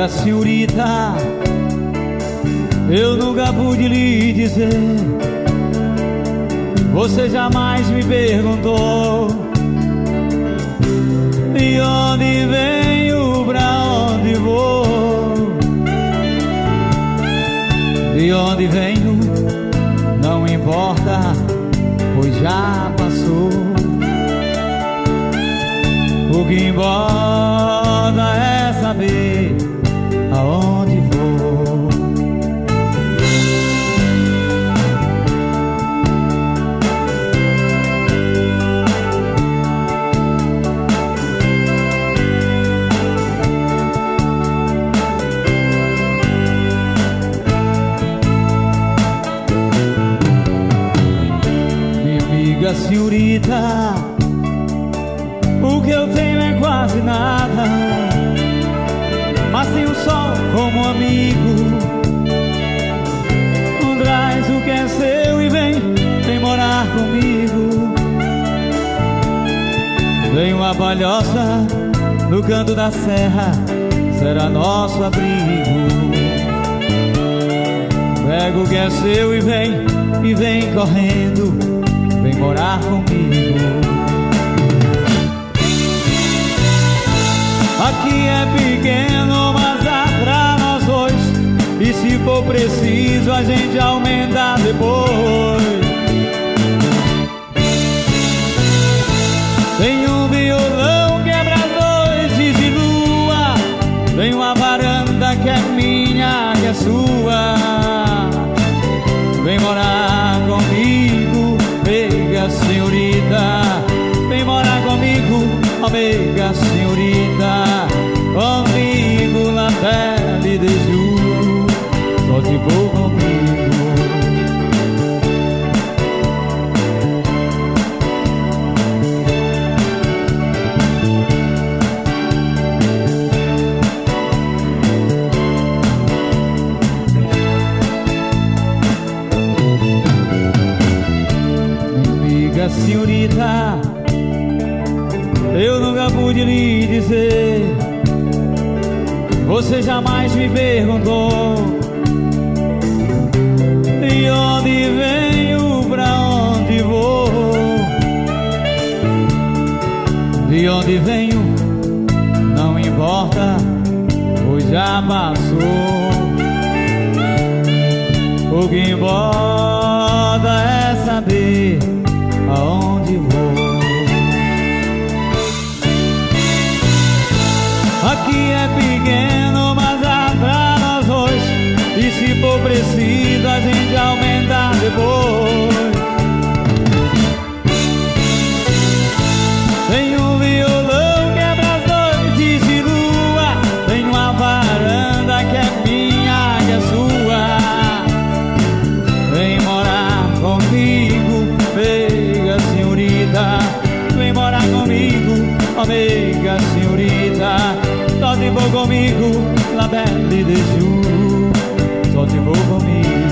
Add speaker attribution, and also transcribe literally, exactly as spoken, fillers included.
Speaker 1: amiga senhorita, eu nunca pude lhe dizer. Você jamais me perguntou de onde venho, pra onde vou. De onde venho não importa, pois já passou. O que importa é saber aonde vou. Minha amiga senhorita, o que eu tenho é quase nada, mas tenho só como amigo. Traz o que é seu e vem, vem morar comigo. Vem uma palhoça no canto da serra, será nosso abrigo. Pega o que é seu e vem, e vem correndo, vem morar comigo. Aqui é pequeno, mas dá pra nós dois, e se for preciso a gente aumenta depois. Tem um violão quebra noites de lua, tem uma varanda que é minha, que é sua. Vem morar comigo, amiga senhorita. Vem morar comigo, amiga senhorita. Comigo na pele de Ju, só te vou comigo. Amiga senhorita, eu nunca pude lhe dizer. Você jamais me perguntou de onde venho, pra onde vou. De onde venho não importa, pois já passou. O que importa é saber aonde vou. Aqui é pequeno, mas dá pra nós dois, e se for preciso a gente aumenta depois. Tem um violão quebra as noites de lua, tem uma varanda que é minha, que é sua. Vem morar comigo, amiga senhorita. Vem morar comigo, amiga senhorita. Só te vou comigo, la belle de Ju, só te vou comigo.